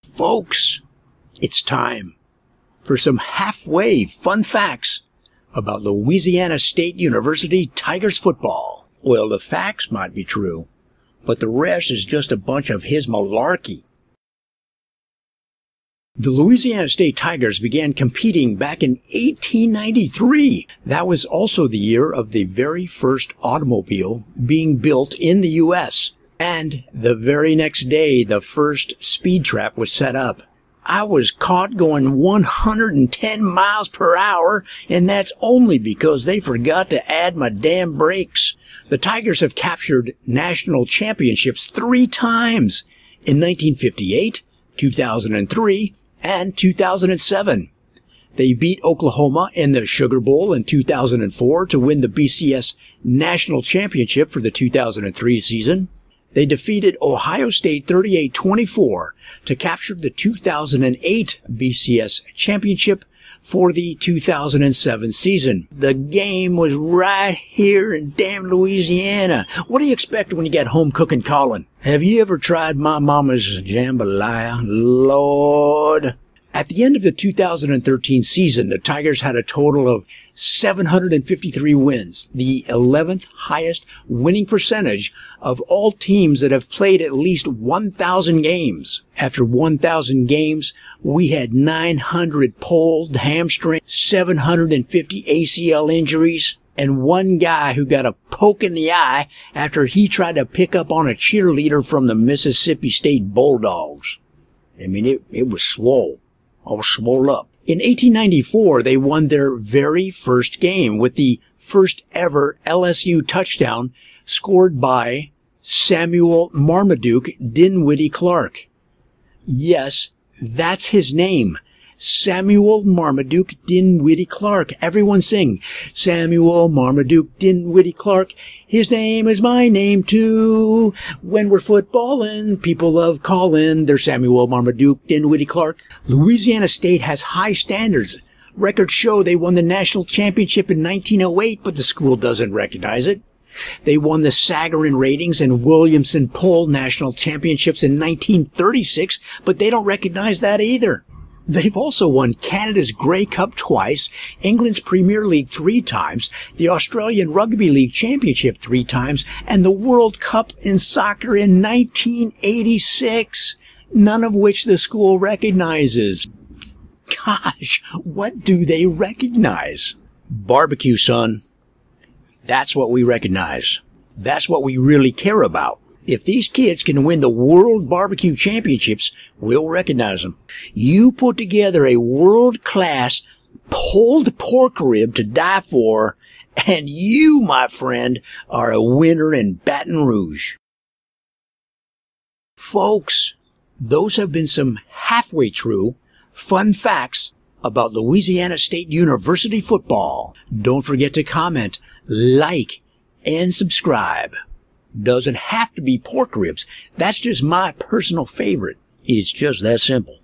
Folks, it's time for some halfway fun facts about Louisiana State University Tigers football. Well, the facts might be true, but the rest is just a bunch of his malarkey. The Louisiana State Tigers began competing back in 1893. That was also the year of the very first automobile being built in the U.S. And the very next day, the first speed trap was set up. I was caught going 110 miles per hour, and that's only because they forgot to add my damn brakes. The Tigers have captured national championships 3 times, in 1958, 2003, and 2007. They beat Oklahoma in the Sugar Bowl in 2004 to win the BCS National Championship for the 2003 season. They defeated Ohio State 38-24 to capture the 2008 BCS Championship for the 2007 season. The game was right here in damn Louisiana. What do you expect when you get home cooking Colin? Have you ever tried my mama's jambalaya? Lord. At the end of the 2013 season, the Tigers had a total of 753 wins, the 11th highest winning percentage of all teams that have played at least 1,000 games. After 1,000 games, we had 900 pulled hamstrings, 750 ACL injuries, and one guy who got a poke in the eye after he tried to pick up on a cheerleader from the Mississippi State Bulldogs. I mean, it was swole. I was swole up. In 1894, they won their very first game with the first ever LSU touchdown scored by Samuel Marmaduke Dinwiddie Clark. Yes, that's his name. Samuel Marmaduke Dinwiddie Clark. Everyone sing. Samuel Marmaduke Dinwiddie Clark. His name is my name too. When we're footballin', people love callin'. There's Samuel Marmaduke Dinwiddie Clark. Louisiana State has high standards. Records show they won the national championship in 1908, but the school doesn't recognize it. They won the Sagarin Ratings and Williamson Poll national championships in 1936, but they don't recognize that either. They've also won Canada's Grey Cup twice, England's Premier League 3 times, the Australian Rugby League Championship 3 times, and the World Cup in soccer in 1986, none of which the school recognizes. Gosh, what do they recognize? Barbecue, son. That's what we recognize. That's what we really care about. If these kids can win the World Barbecue Championships, we'll recognize them. You put together a world-class pulled pork rib to die for, and you, my friend, are a winner in Baton Rouge. Folks, those have been some halfway true fun facts about Louisiana State University football. Don't forget to comment, like, and subscribe. Doesn't have to be pork ribs. That's just my personal favorite. It's just that simple.